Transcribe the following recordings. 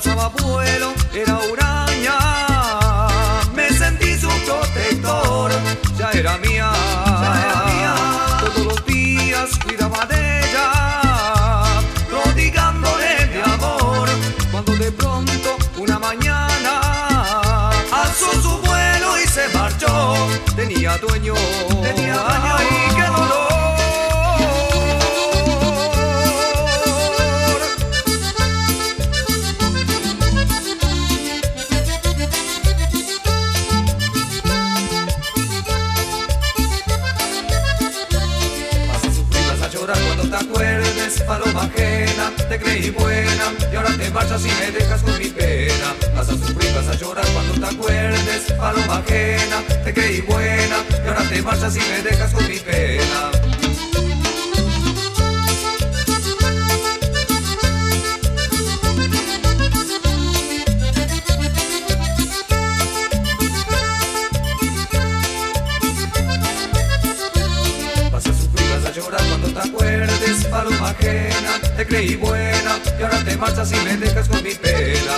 alzaba vuelo, era huraña. Me sentí su protector, ya era mía, todos los días cuidaba de ella, prodigándole mi amor. Cuando de pronto una mañana alzó su vuelo y se marchó, tenía dueño, ay, qué dolor. Cuando te acuerdes, paloma ajena, te creí buena y ahora te marchas y me dejas con mi pena. Vas a sufrir, vas a llorar cuando te acuerdes, paloma ajena, te creí buena y ahora te marchas y me dejas con mi pena. Cuando te acuerdes, paloma ajena, te creí buena y ahora te marchas y me dejas con mi pena.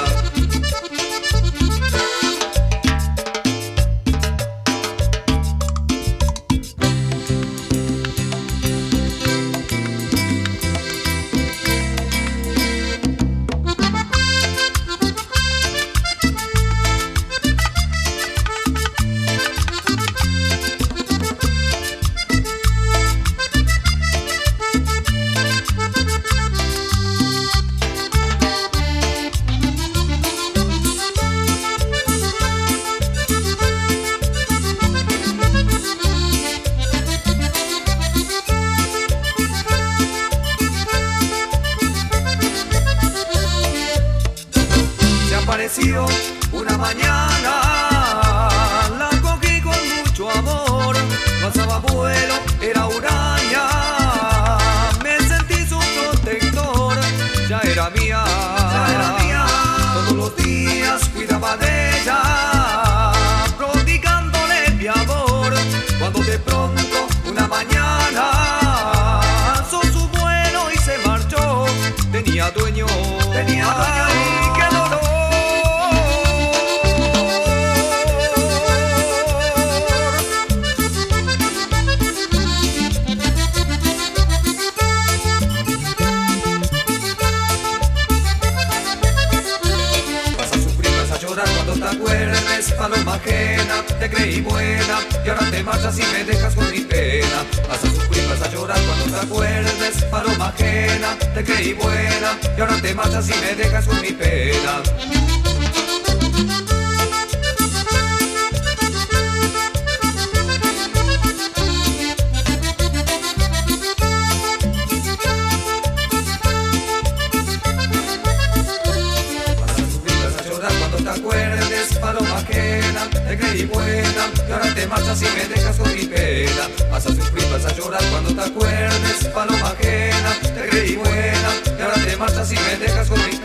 Apareció una mañana, la cogí con mucho amor, no alzaba vuelo, era huraña. Me sentí su protector, ya era mía, todos los días cuidaba de ella, prodigándole mi amor. Cuando de pronto una mañana alzó su vuelo y se marchó, tenía dueño, ay, qué dolor. Cuando te acuerdes, paloma ajena, te creí buena y ahora te marchas y me dejas con mi pena. Vas a sufrir, vas a llorar cuando te acuerdes, paloma ajena, te creí buena y ahora te marchas y me dejas con mi pena. Te acuerdes, paloma ajena, te creí buena y ahora te marchas y me dejas con mi pena. Vas a sufrir, vas a llorar cuando te acuerdes, paloma ajena, te creí buena y ahora te marchas y me dejas con mi pena.